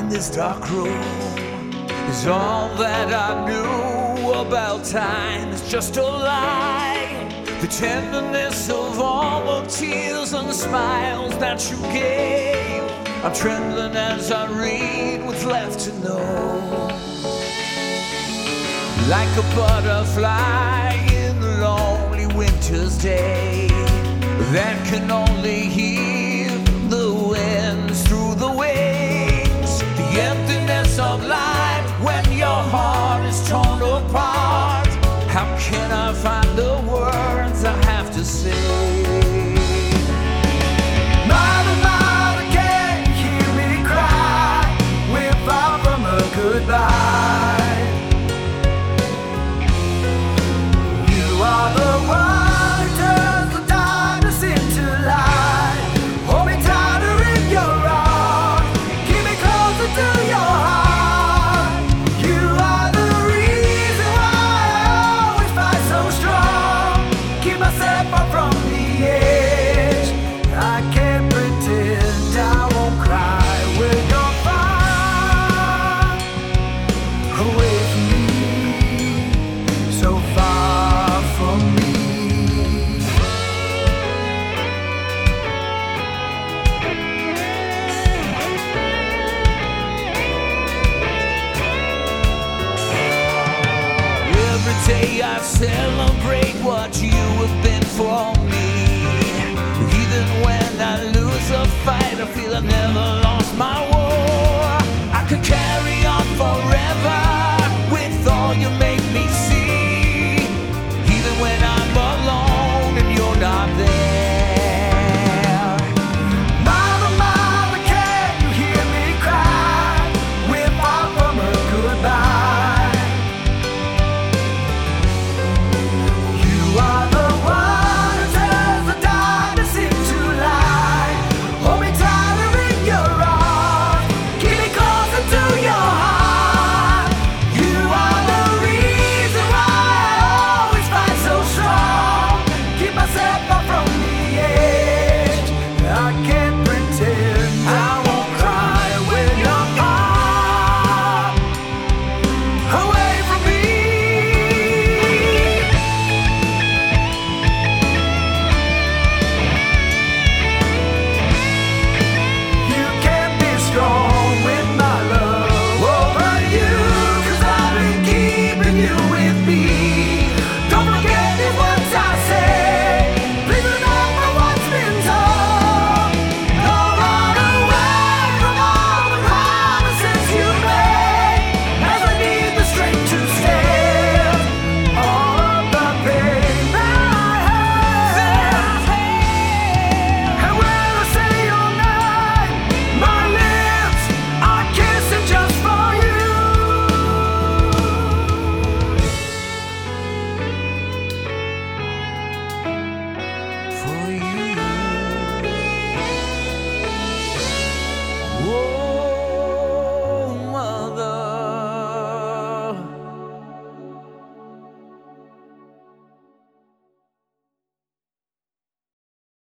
this dark room is all that I knew about time. It's just a lie. The tenderness of all the tears and smiles that you gave. I'm trembling as I read what's left to know. Like a butterfly in the lonely winter's day that can only hear the winds through the wings. The emptiness of life when your heart is torn apart. How can I find the words I have to say? Mother, mother, can't you hear me cry? We're far from a goodbye. You are the one who turns the darkness into light. Hold me tighter in your arms, keep me closer to your heart. You are the reason why I always fight so strong. Keep myself far from the edge. I can't pretend I won't cry when you're far away from me, so far from me. Every day I celebrate what you have been for me. Even when I lose a fight, I feel I've never lost my war. I could